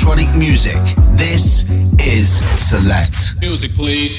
electronic music. This is Select. Music, please.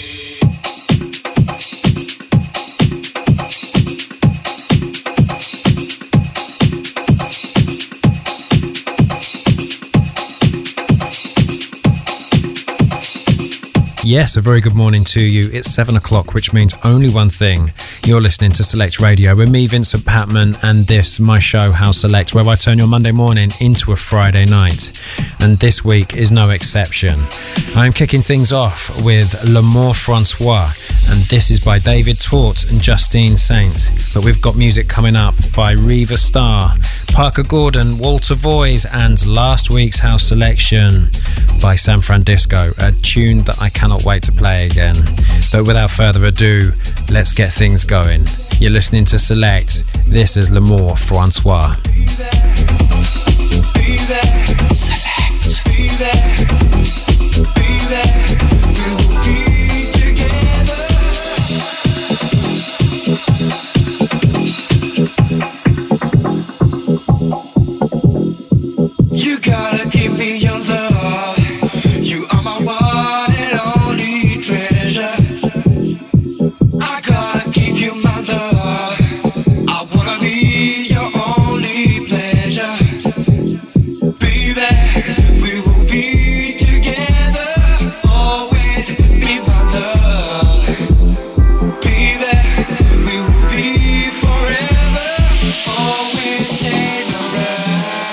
Yes, a very good morning to you. It's 7 o'clock, which means only one thing. You're listening to Select Radio with me, Vincent Patman, and this, my show, House Select, where I turn your Monday morning into a Friday night. And this week is no exception. I'm kicking things off with L'Amour Francois, and this is by David Tort and Justine Saint. But we've got music coming up by Reva Starr, Parker Gordon, Walter Voice, and last week's House Selection by San Francisco, a tune that I cannot wait to play again. But without further ado, let's get things going. You're listening to Select. This is L'Amour Francois. Be there. Select. Be there. Be there. We will be together. You gotta give me your love. You are my one and only treasure. I gotta give you my love. I wanna be your only pleasure. Baby, we will be together. Always be my love. Baby, we will be forever. Always staying around.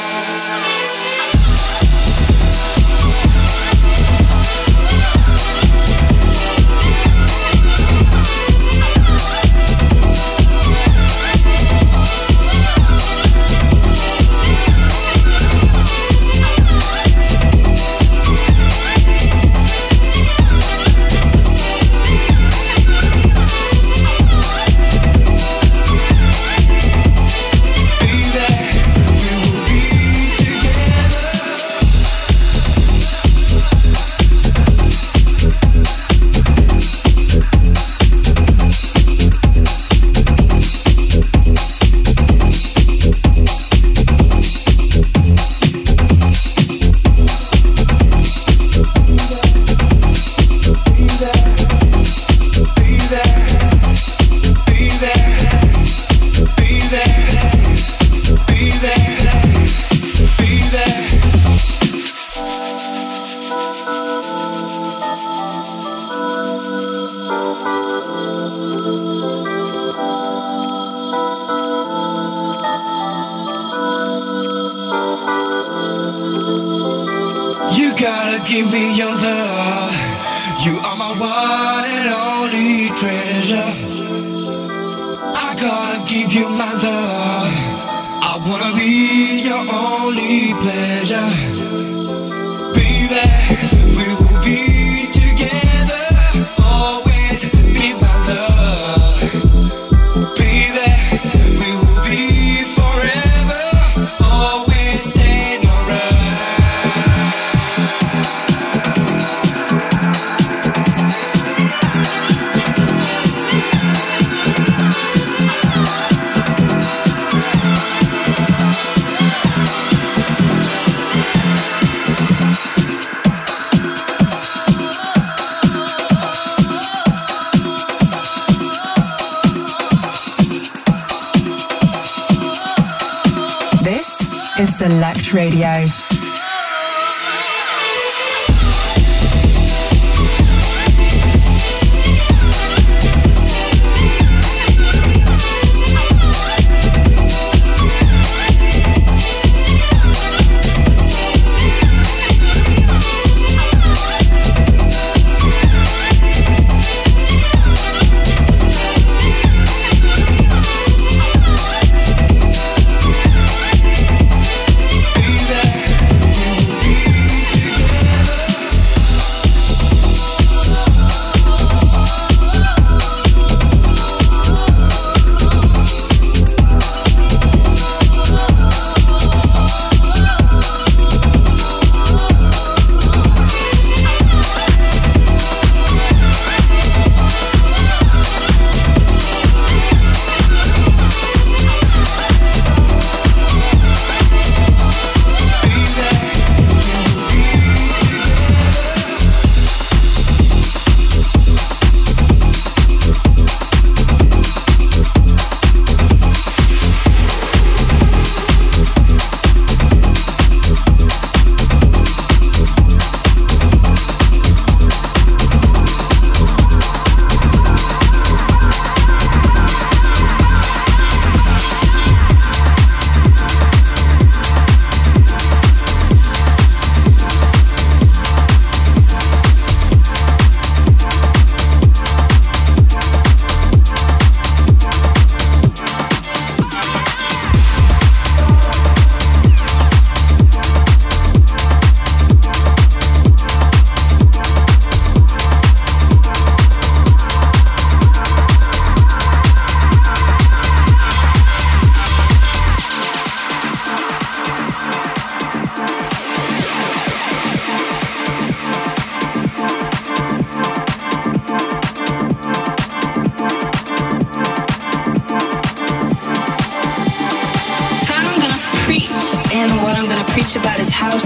You gotta give me your love. You are my one and only treasure. I gotta give you my love. I wanna be your only pleasure. Baby, we will be together. Always be my love. Baby, we will be forever. Always staying around. Is Select Radio. Be there.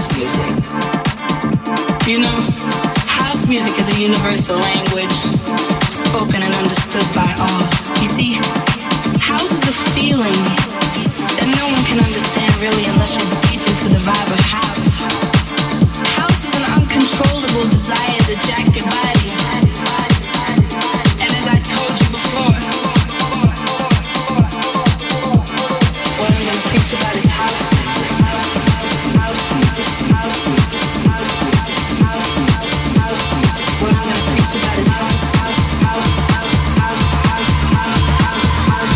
music. You know, house music is a universal language, spoken and understood by all. You see, house is a feeling that no one can understand really unless you're deep into the vibe of house. House is an uncontrollable desire to jack your body. And as I told you before, what I'm gonna preach about is house music, house music, house music, house music, house music, house music, house music. What I'm gonna preach about is house, house, house, house, house, house, house, house,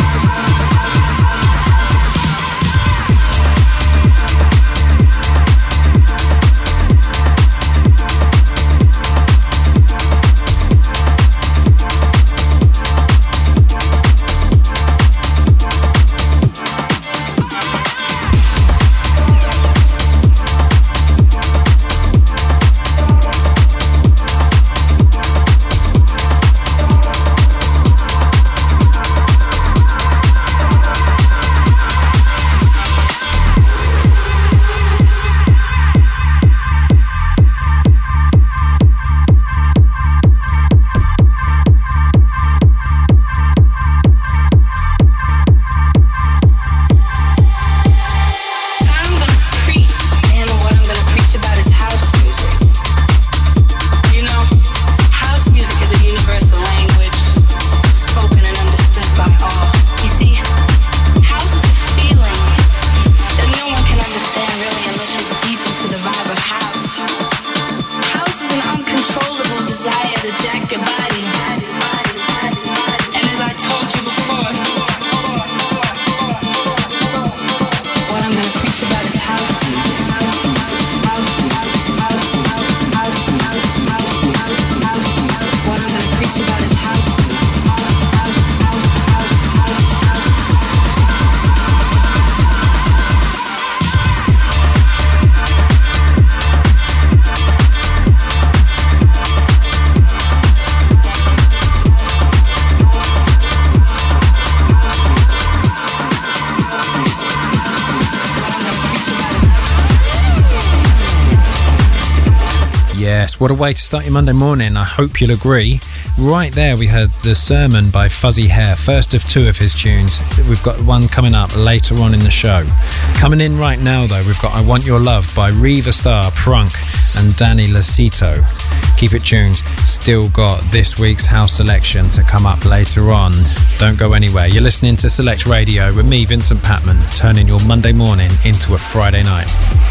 What a way to start your Monday morning. I hope you'll agree. Right there we heard The Sermon by Fuzzy Hair, first of two of his tunes. We've got one coming up later on in the show. Coming in right now though, we've got I Want Your Love by Reva Star, Prunk and Danny Lacito. Keep it tuned. Still got this week's house selection to come up later on. Don't go anywhere. You're listening to Select Radio with me, Vincent Patman, turning your Monday morning into a Friday night.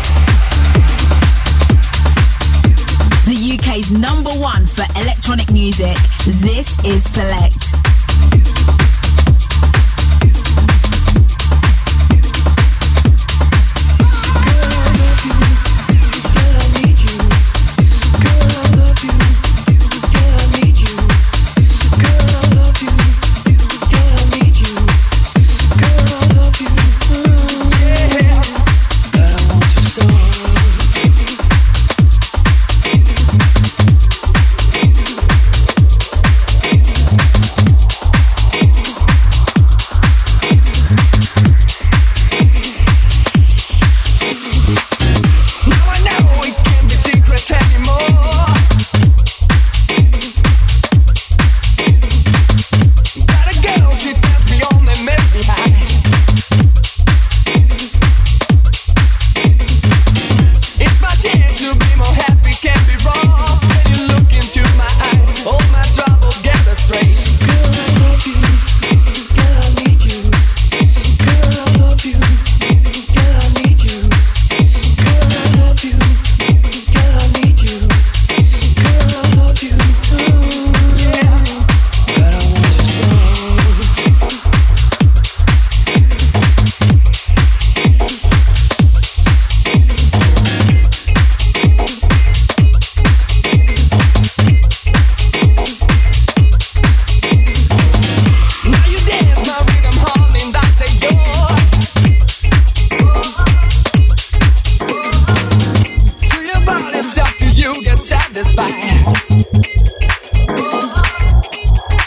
The UK's #1 for electronic music. This is Select.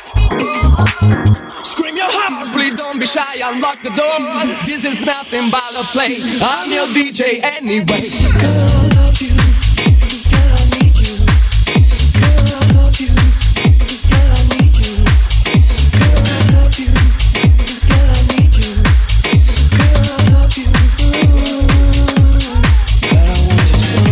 Unlock the door. This is nothing but wanna play. I'm your DJ anyway. Girl, I love you. Girl, I need you. Girl, I love you. Girl, I need you. Girl, I love you. Girl, I need you. Girl, I love you. Girl, I want you so.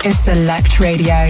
is Select Radio.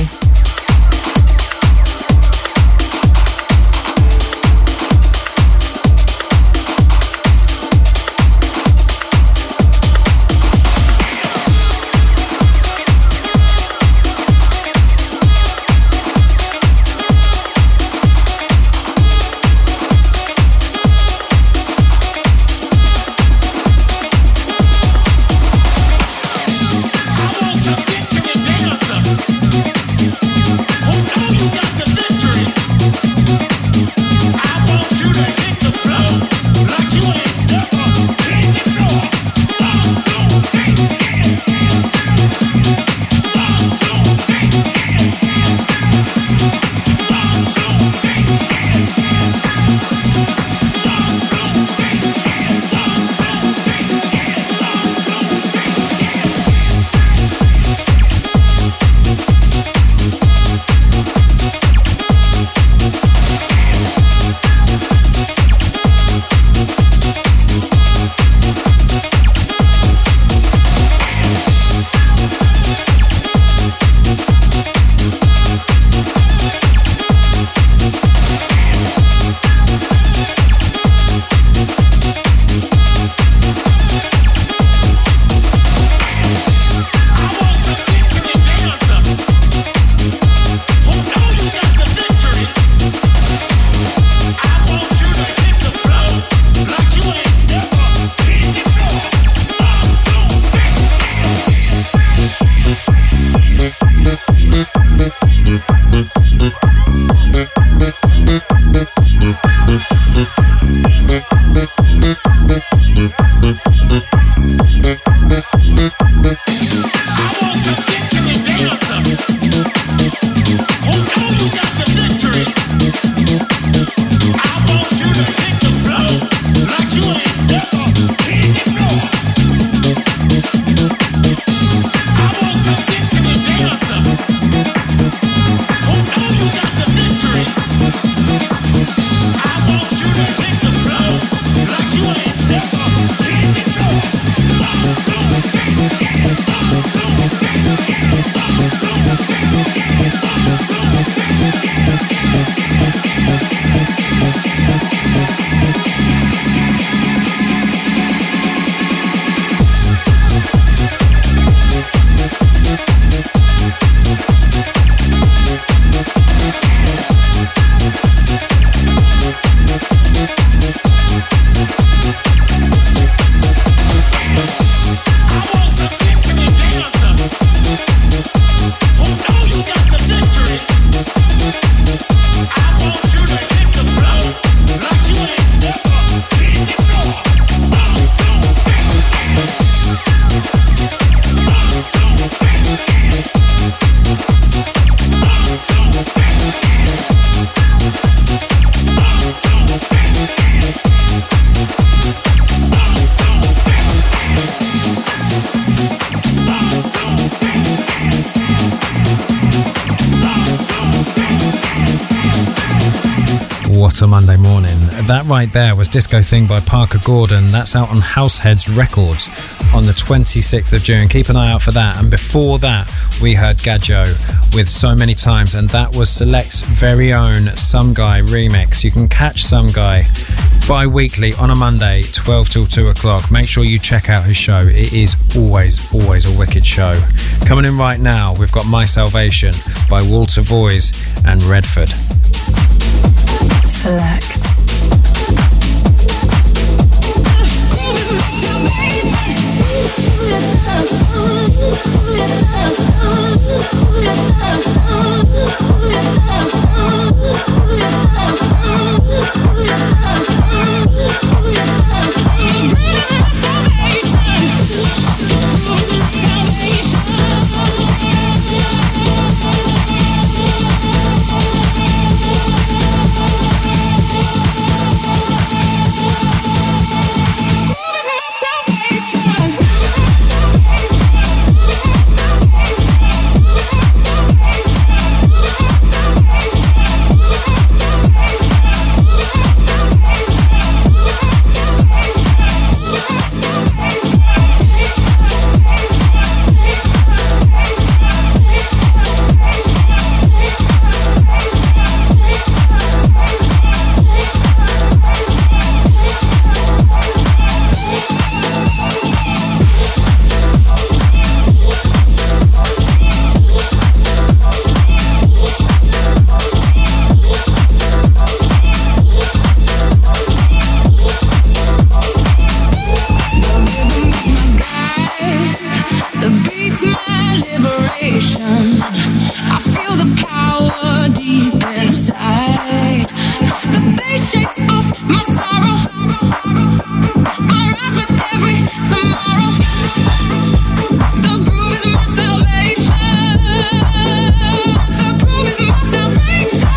What a Monday morning. That right there was Disco Thing by Parker Gordon. That's out on Househeads Records on the 26th of June. Keep an eye out for that. And before that, we heard Gadjo with So Many Times, and that was Select's very own Some Guy remix. You can catch Some Guy bi-weekly on a Monday, 12 till 2 o'clock. Make sure you check out his show. It is always a wicked show. Coming in right now, we've got My Salvation by Walter Voice and Redford. Select. Salvation. inside. The bass shakes off my sorrow. I rise with every tomorrow. The groove is my salvation. The groove is my salvation.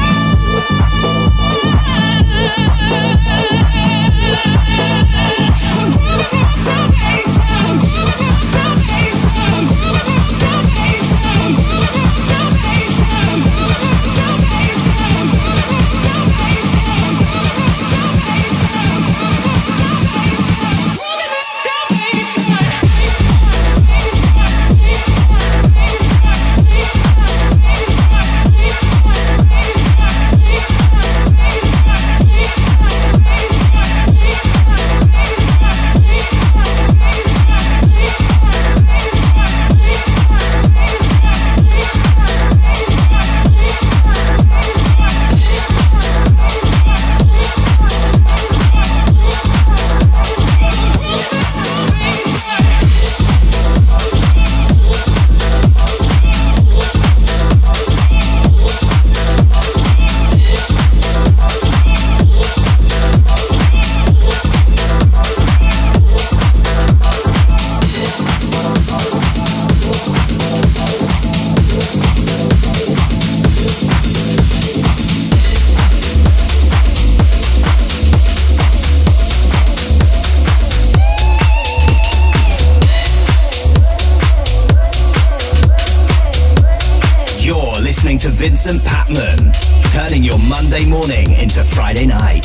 The groove is my salvation. The groove is my salvation. The groove is my salvation. The groove is my salvation. The groove is my salvation. The groove is my salvation. The groove is my salvation. The groove is my salvation. The groove is my salvation. To Vincent Patman, turning your Monday morning into Friday night.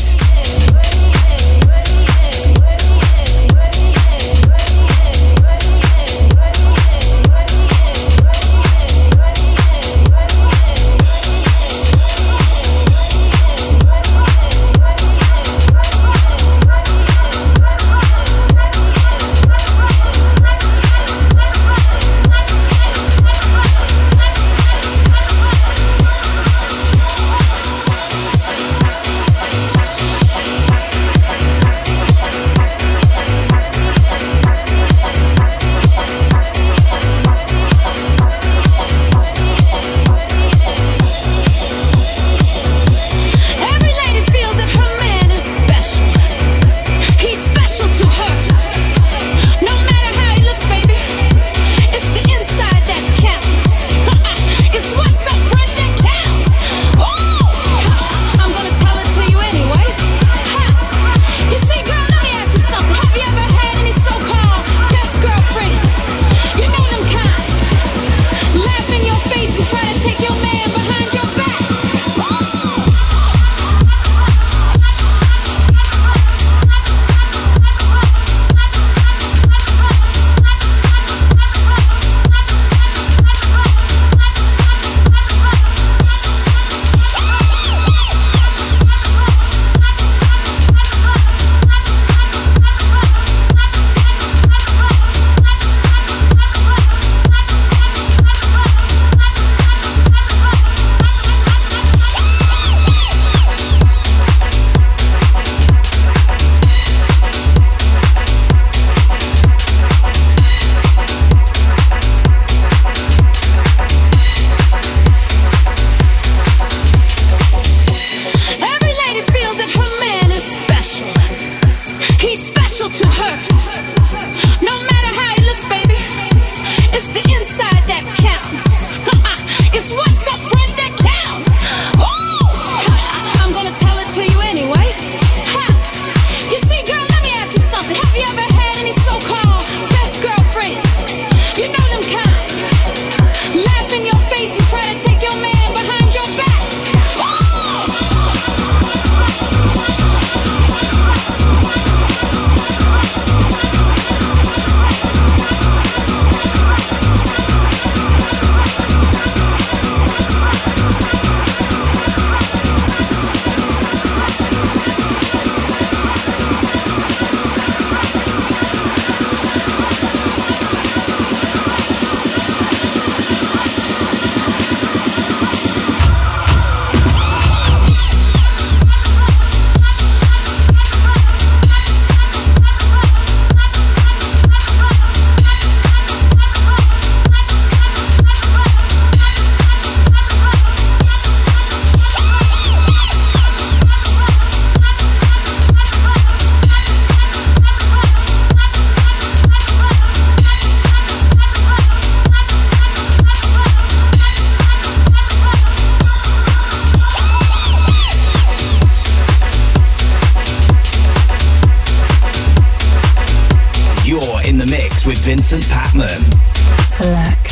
Select.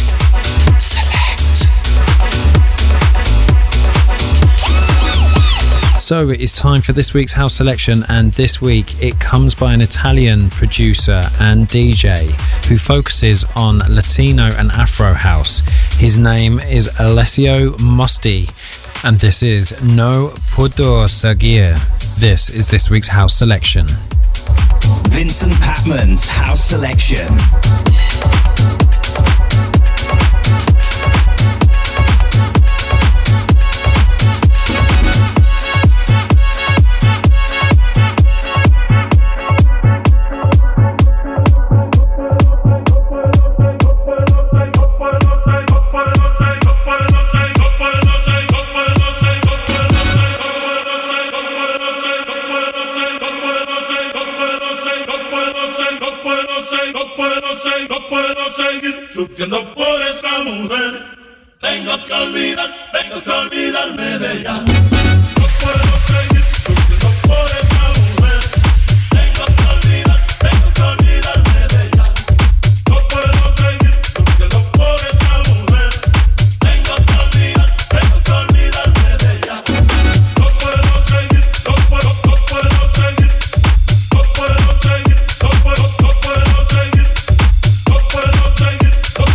So it is time for this week's house selection, and this week it comes by an Italian producer and DJ who focuses on Latino and Afro house. His name is Alessio Mosti, and this is No Puedo Seguir. This is this week's house selection. Vincent Patman's house selection. Sufriendo por esa mujer, tengo que olvidarme de ella. No puedo seguir sufriendo por esa mujer, tengo que olvidarme de ella. No puedo seguir sufriendo por esa mujer, tengo que olvidarme de ella. No puedo seguir, no puedo seguir, no puedo seguir, no puedo seguir, no puedo seguir.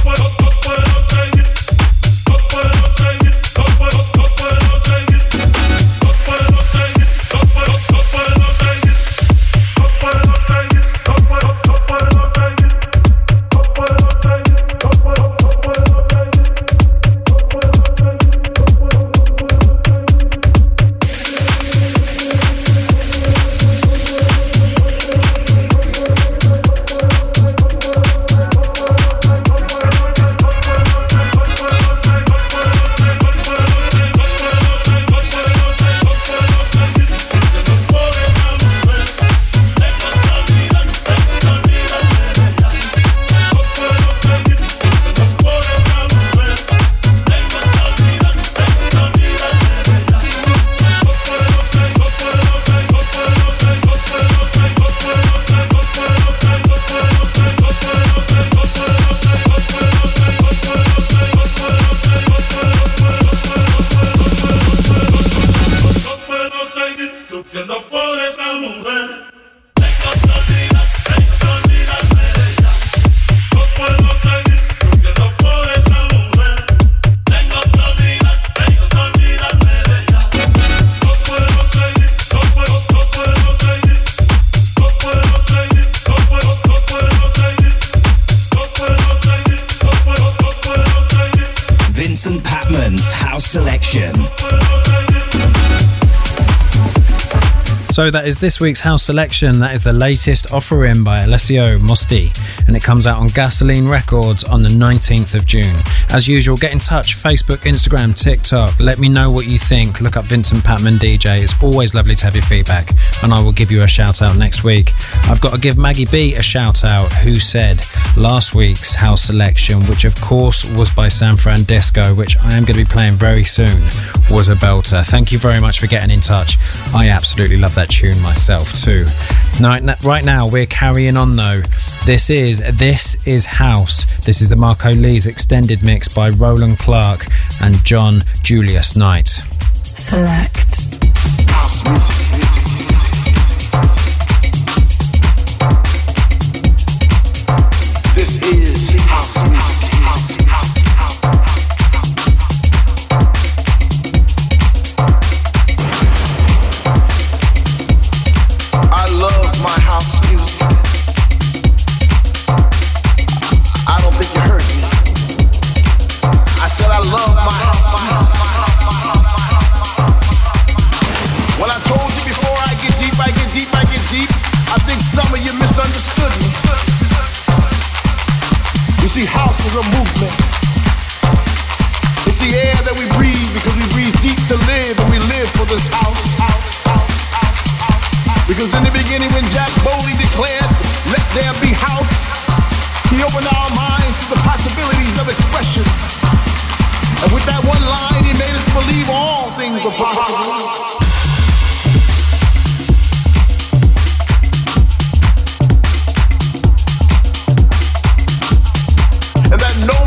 Vincent Patman's house selection. So that is this week's house selection. That is the latest offering by Alessio Mosti, and it comes out on Gasoline Records on the 19th of June. As usual, get in touch, Facebook, Instagram, TikTok. Let me know what you think. Look up Vincent Patman DJ. It's always lovely to have your feedback, and I will give you a shout out next week. I've got to give Maggie B a shout out, who said last week's house selection, which of course was by San Fran Disco, which I am going to be playing very soon, was a belter. Thank you very much for getting in touch. I absolutely love that tune myself too. Right now we're carrying on though. This is House. This is the Marco Lee's extended mix by Roland Clark and John Julius Knight. Select. House music. This is house music. I love my house music. I don't think you heard me. I said I love my house music. When I told you before I get deep, I think some of you misunderstood me. You see, house is a movement. It's the air that we breathe because we breathe deep to live, and we live for this house. Because in the beginning when Jack Bowley declared, let there be house, he opened our minds to the possibilities of expression. And with that one line, he made us believe all things are possible. And that no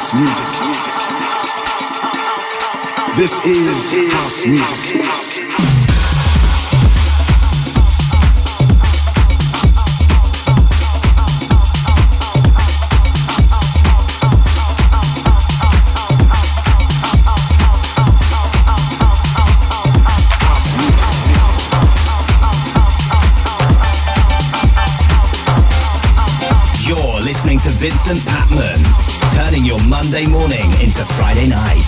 house music. This is house music. Listening to Vincent Patman, turning your Monday morning into Friday night.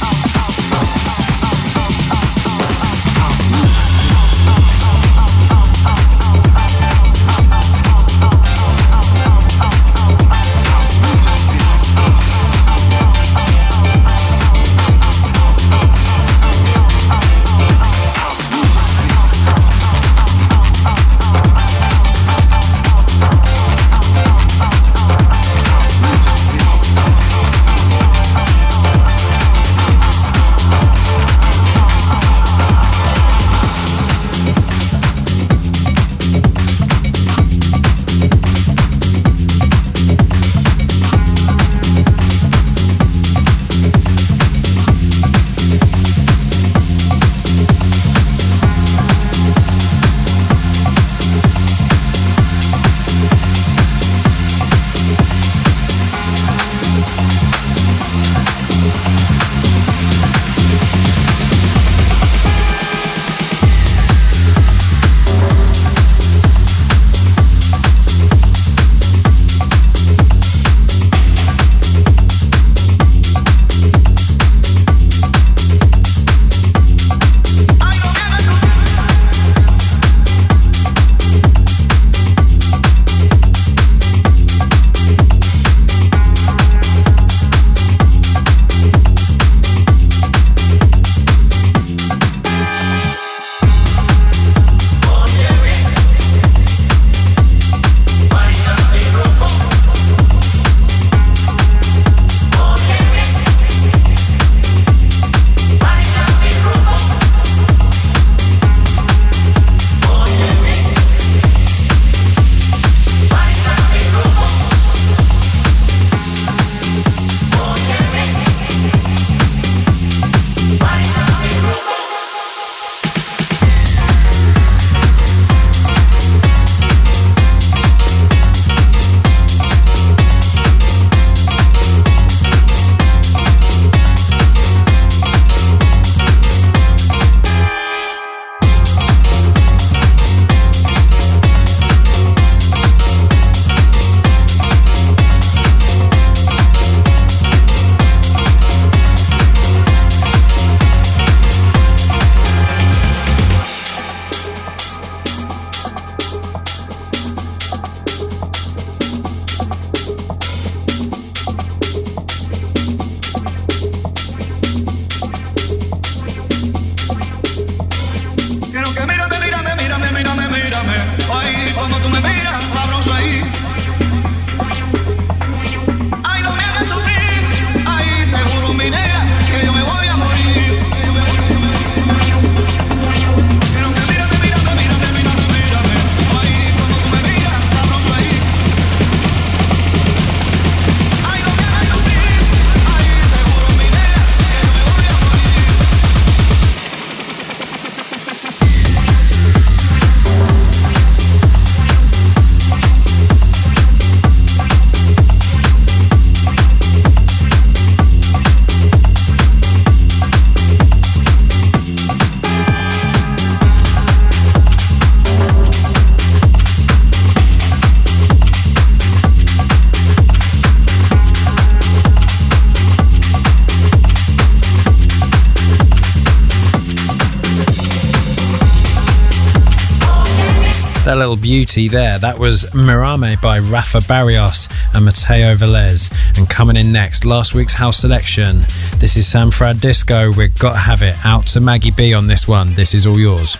That little beauty there, that was Mirame by Rafa Barrios and Mateo Velez. And coming in next, last week's house selection. This is San Fran Disco with Gotta Have It. Out to Maggie B on this one. This is all yours.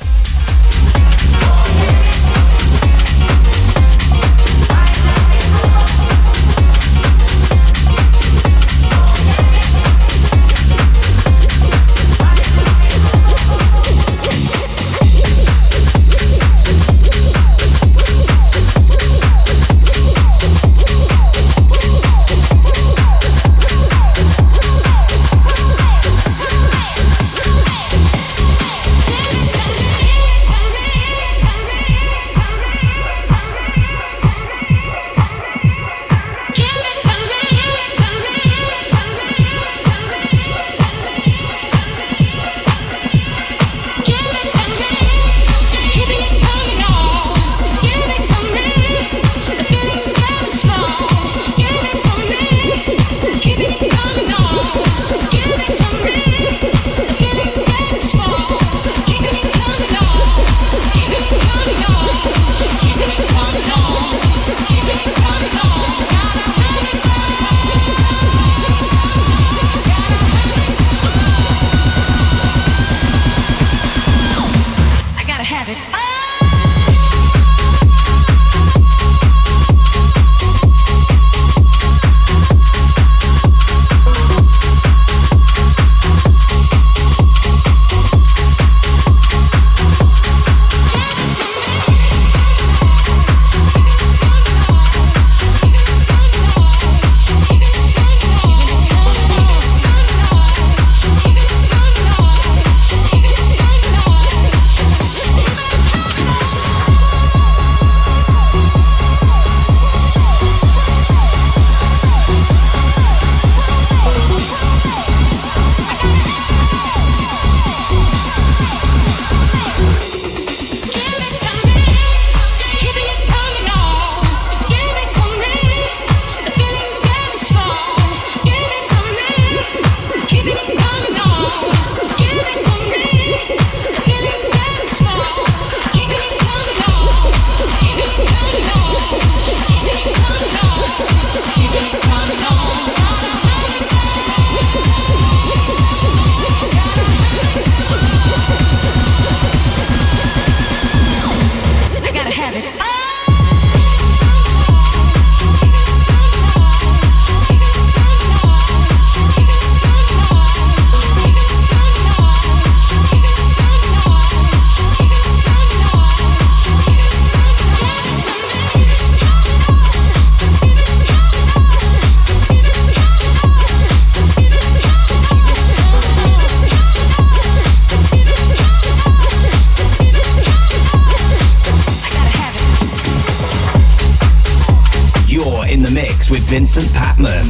in the mix with Vincent Patman.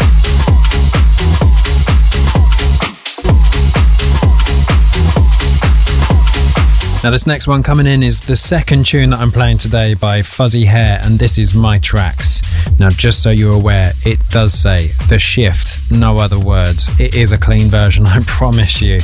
Now this next one coming in is the second tune that I'm playing today by Fuzzy Hair, and this is My Tracks. Now just so you're aware, it does say The Shift, no other words. It is a clean version, I promise you.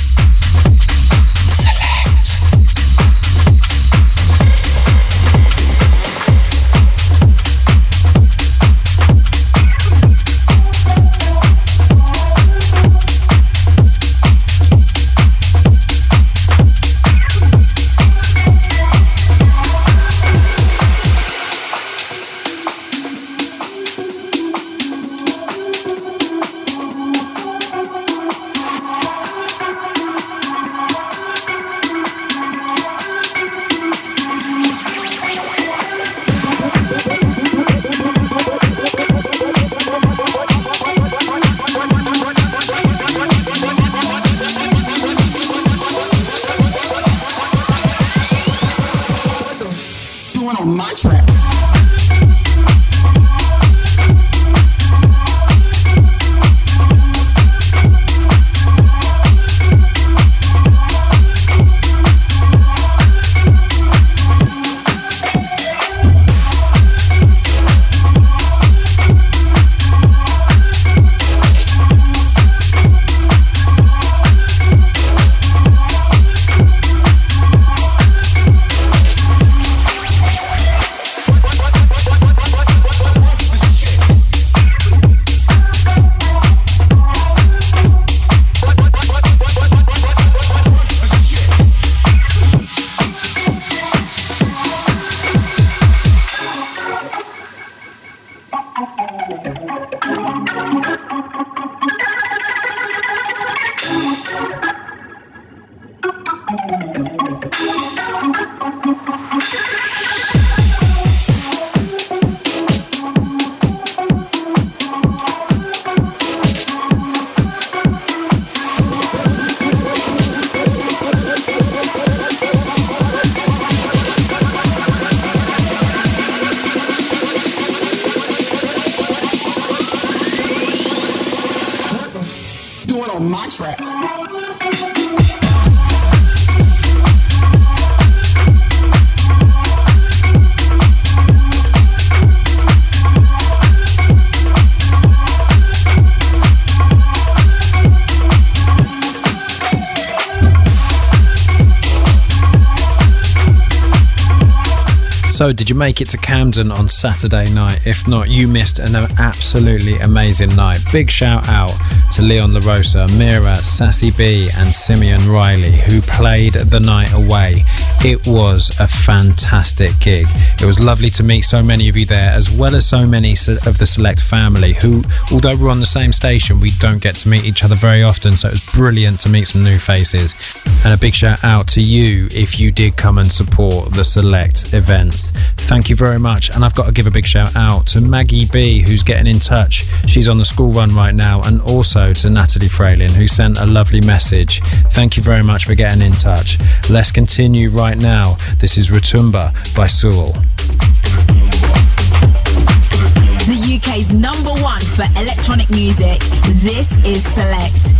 So, did you make it to Camden on Saturday night? If not, you missed an absolutely amazing night. Big shout out to Leon LaRosa, Mira, Sassy B and Simeon Riley, who played the night away. It was a fantastic gig. It was lovely to meet so many of you there, as well as so many of the Select family who, although we're on the same station, we don't get to meet each other very often, so it was brilliant to meet some new faces. And a big shout out to you if you did come and support the Select events. Thank you very much. And I've got to give a big shout out to Maggie B, who's getting in touch. She's on the school run right now, and also to Natalie Fralin, who sent a lovely message. Thank you very much for getting in touch. Let's continue right now. This is Rotumba by Sewell. The UK's #1 for electronic music. This is Select.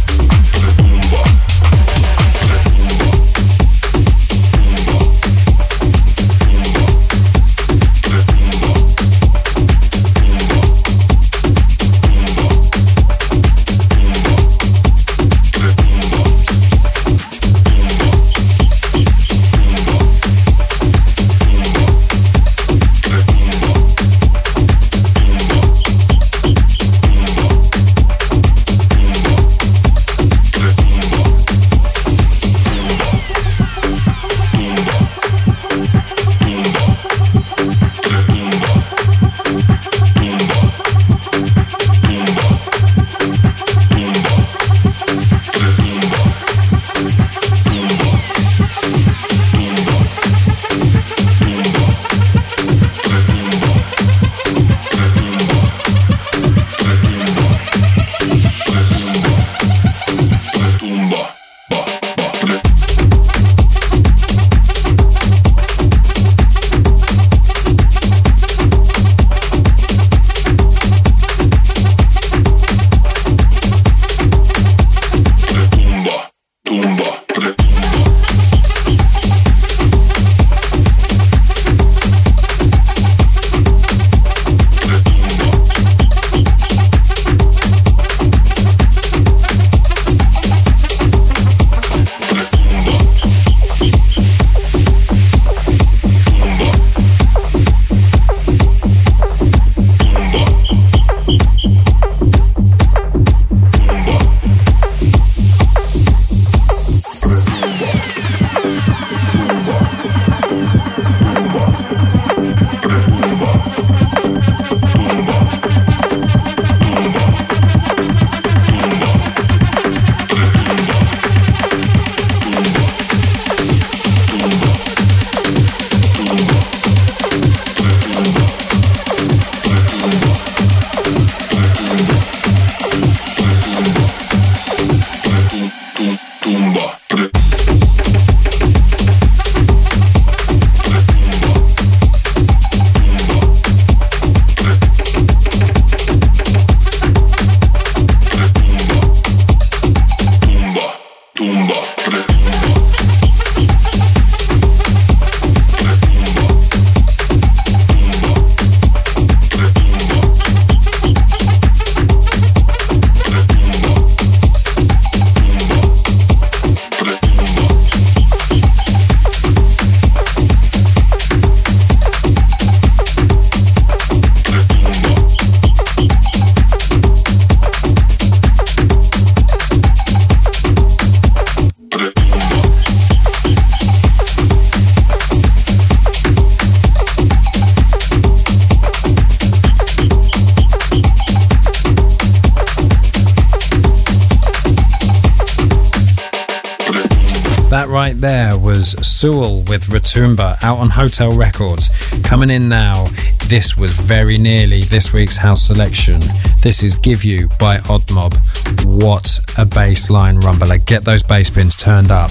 right there was Sewell with Retumba out on Hotel Records. Coming in now, this was very nearly this week's house selection. This is Give You by Odd Mob. What a bassline rumbler. Get those bass pins turned up.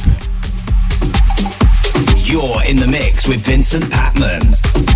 You're in the mix with Vincent Patman.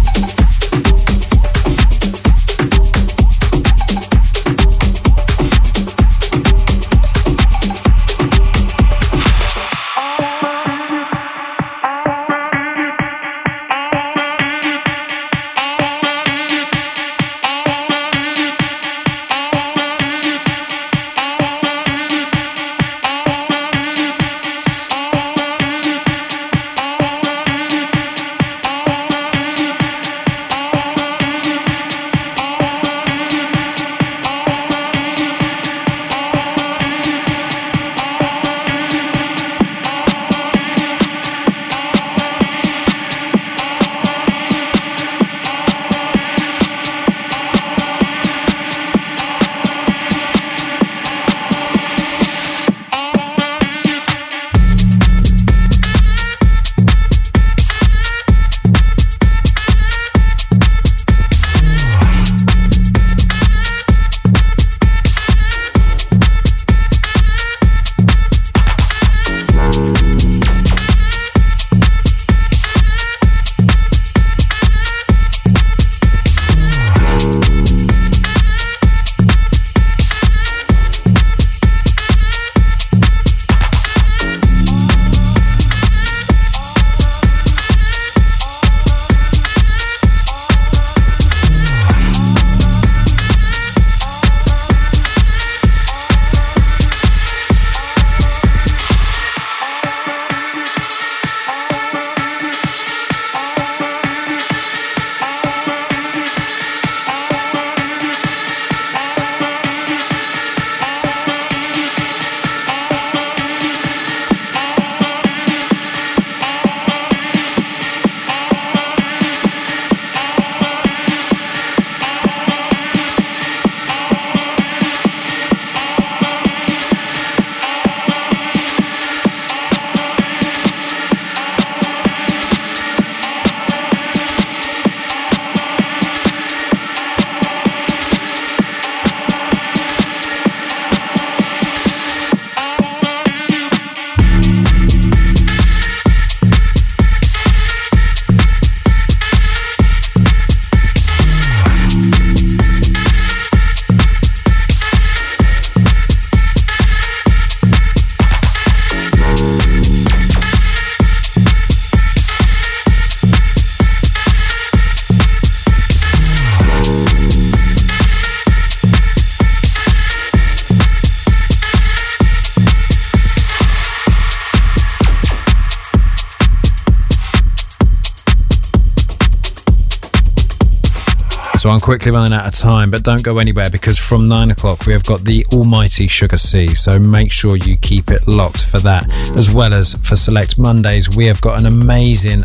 So I'm quickly running out of time, but don't go anywhere because from 9 o'clock we have got the almighty Sugar C. So make sure you keep it locked for that. As well as for Select Mondays, we have got an amazing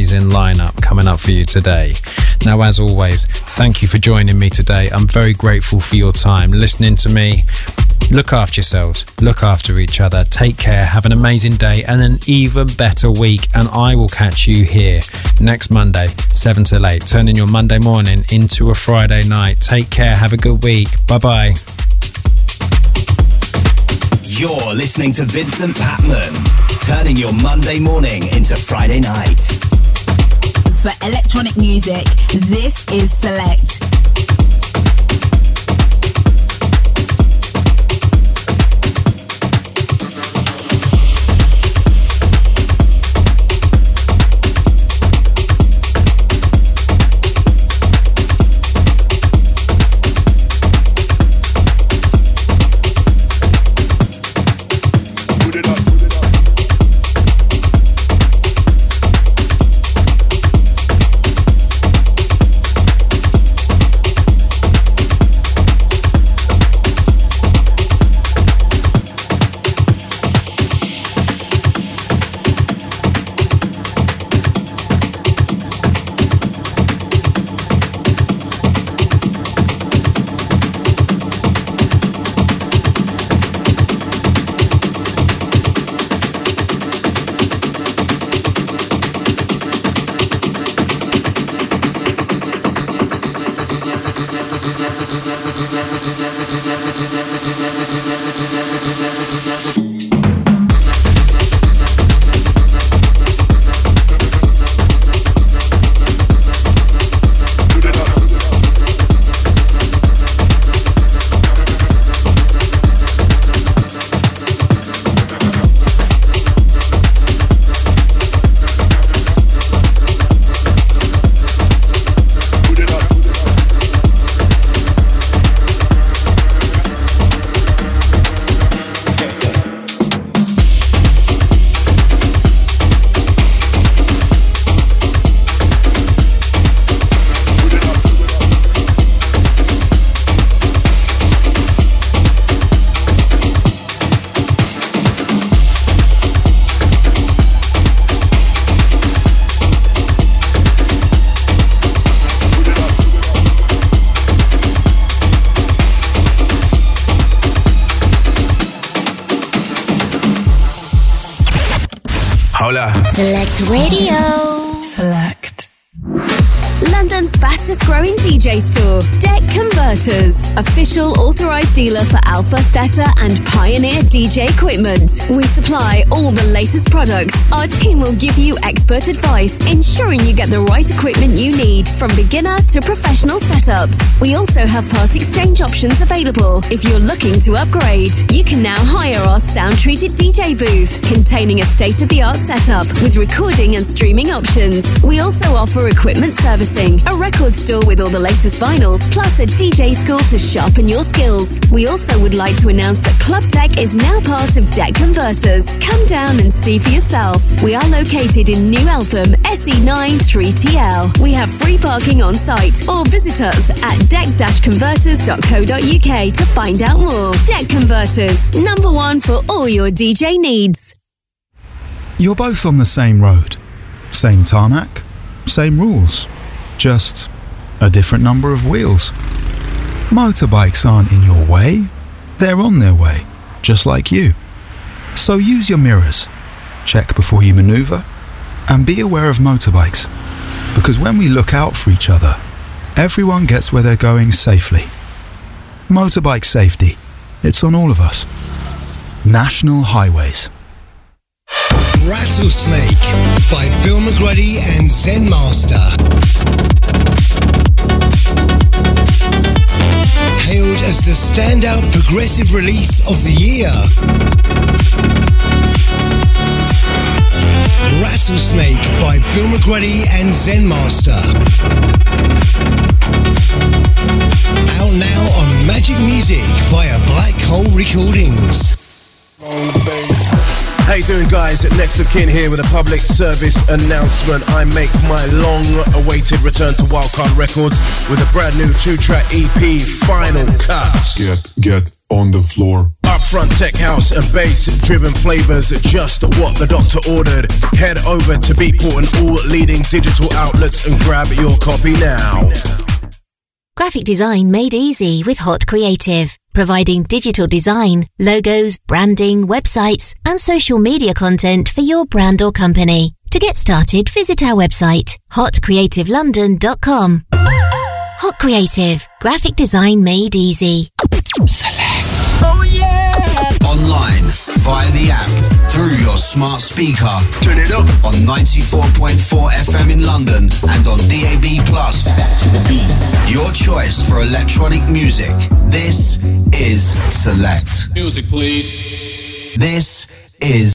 lineup coming up for you today. Now, as always, thank you for joining me today. I'm very grateful for your time listening to me. Look after yourselves, look after each other, take care, have an amazing day and an even better week, and I will catch you here next Monday 7 till 8, turning your Monday morning into a Friday night. Take care, have a good week, bye bye. You're listening to Vincent Patman, turning your Monday morning into Friday night. For electronic music, this is Select. hola. Select Radio. Select. London's fastest growing DJ store, Deck Converters, official authorised dealer for Alpha, Theta and Pioneer DJ equipment. We supply all the latest products. Our team will give you expert advice, ensuring you get the right equipment you need, from beginner to professional setups. We also have part exchange options available. If you're looking to upgrade, you can now hire our sound-treated DJ booth, containing a state-of-the-art setup with recording and streaming options. We also offer equipment servicing, a record store with all the latest vinyl, plus a DJ school to sharpen your skills. We also would like to announce that Club Tech is now part of Deck Converters. Come down and see for yourself. We are located in New Eltham, SE9 3TL. We have free parking on site, or visit us at deck-converters.co.uk to find out more. Deck Converters, number one for all your DJ needs. You're both on the same road, same tarmac, same rules, just a different number of wheels. Motorbikes aren't in your way, they're on their way, just like you. So use your mirrors, check before you maneuver, and be aware of motorbikes, because when we look out for each other, everyone gets where they're going safely. Motorbike safety, it's on all of us. National Highways. Rattlesnake by Bill McGrady and Zen Master. Hailed as the standout progressive release of the year. Rattlesnake by Bill McGrady and Zen Master. Out now on Magic Music via Black Hole Recordings. How you doing, guys? Next of Kin here with a public service announcement. I make my long-awaited return to Wildcard Records with a brand new 2-track EP, Final Cut. Get on the floor. Upfront tech house and bass-driven flavors, just what the doctor ordered. Head over to Beatport and all leading digital outlets and grab your copy now. Graphic design made easy with Hot Creative, providing digital design, logos, branding, websites, and social media content for your brand or company. To get started, visit our website, hotcreativelondon.com. Hot Creative, graphic design made easy. Select. Oh yeah! Online, via the app, through your smart speaker. Turn it up. On 94.4 FM in London and on DAB+. Your choice for electronic music. This is Select. Music, please. This is